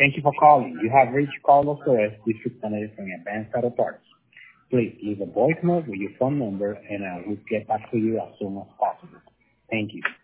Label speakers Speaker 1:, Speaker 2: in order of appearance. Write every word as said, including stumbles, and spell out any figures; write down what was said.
Speaker 1: Thank you for calling. You have reached Carlos Torres, District Manager from Advanced Auto Parts. Please leave a voicemail with your phone number, and I will get back to you as soon as possible. Thank you.